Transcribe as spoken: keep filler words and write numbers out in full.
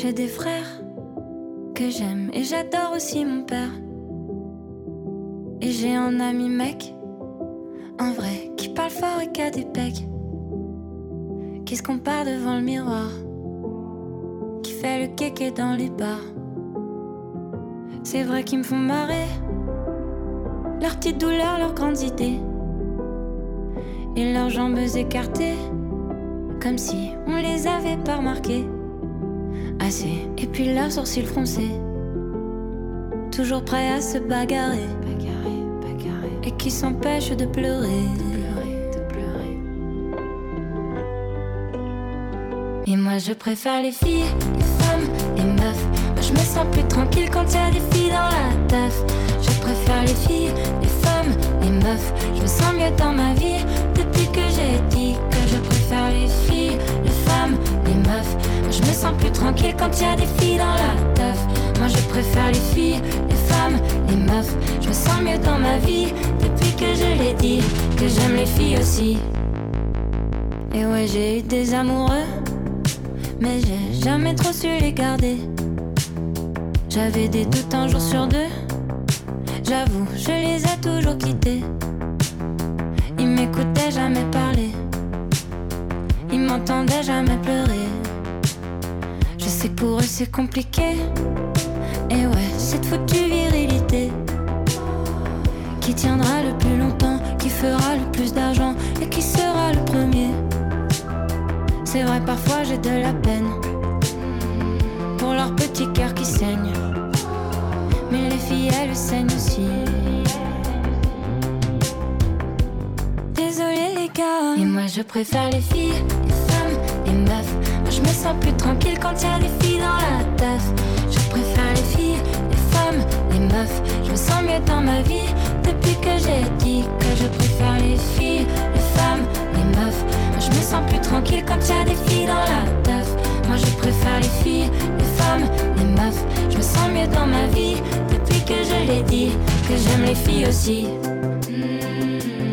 J'ai des frères que j'aime et j'adore aussi mon père. Et j'ai un ami mec, un vrai, qui parle fort et qui a des pecs, qui se compare devant le miroir, qui fait le kéké dans les bars. C'est vrai qu'ils me font marrer, leurs petites douleurs, leurs grandes idées, et leurs jambes écartées, comme si on les avait pas remarquées assez. Et puis leurs sourcils froncés, toujours prêts à se bagarrer, bagarrer, bagarrer, et qui s'empêchent de pleurer, de pleurer, de pleurer. Et moi je préfère les filles, les femmes, les meufs. Moi je me sens plus tranquille quand y a des filles dans la teuf. Je préfère les filles, les femmes, les meufs. Je me sens mieux dans ma vie depuis que j'ai dit que je préfère les filles, les femmes, les meufs. Moi je me sens plus tranquille quand y a des filles dans la teuf. Moi je préfère les filles, les femmes, les meufs. Je me sens mieux dans ma vie depuis que je l'ai dit, que j'aime les filles aussi. Et ouais, j'ai eu des amoureux, mais j'ai jamais trop su les garder. J'avais des doutes un jour sur deux, j'avoue, je les ai toujours quittés. Ils m'écoutaient jamais parler, ils m'entendaient jamais pleurer. Je sais que pour eux c'est compliqué, et ouais, cette foutue virilité qui tiendra le plus longtemps, qui fera le plus d'argent et qui sera le premier. C'est vrai, parfois j'ai de la peine pour leur petit cœur qui saigne, mais les filles elles saignent aussi. Désolé les gars. Et moi je préfère les filles, les femmes, les meufs. Moi je me sens plus tranquille quand y a des filles dans la teuf. Je préfère les filles, les femmes, les meufs. Je me sens mieux dans ma vie depuis que j'ai dit que je préfère les filles, les femmes, les meufs. Moi je me sens plus tranquille quand y a des filles dans la teuf. Moi je préfère les filles, les femmes, les meufs. Je me sens mieux dans ma vie depuis que je l'ai dit, que j'aime les filles aussi. Mmh.